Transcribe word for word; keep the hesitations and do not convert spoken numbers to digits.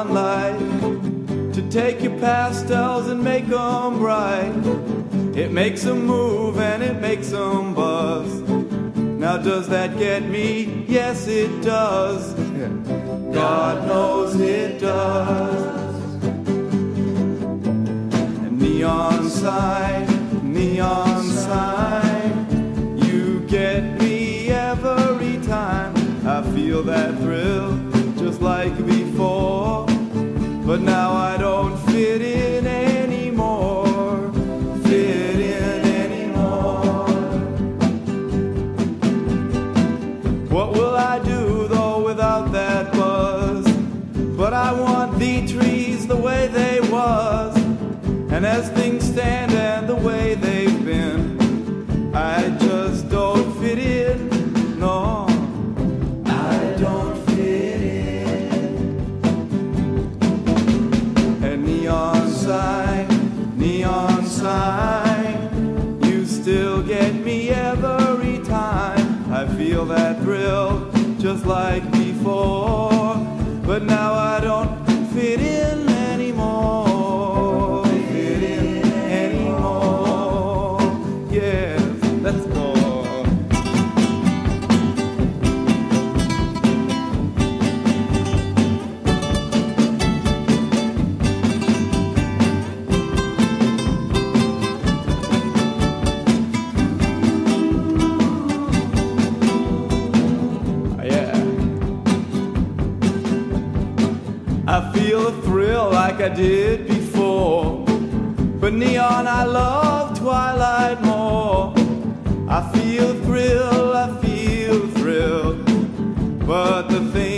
neon light to take your pastels and make them bright. It makes them move and it makes them buzz. Now does that get me? Yes it does. God knows it does. A neon sign, neon sign, you get me every time. I feel that thrill just like before, but now I don't fit in anymore. Fit in anymore. What will I do though without that buzz? But I want the trees the way they was, and as things stand and the way they've been, I just don't fit in, no. I don't fit in. A neon sign, neon sign, you still get me every time. I feel that thrill just like before, but now I don't fit in anymore. Fit in anymore. Yes, let's go. I feel a thrill like I did before, but neon I love twilight more. I feel a thrill, I feel a thrill, but the thing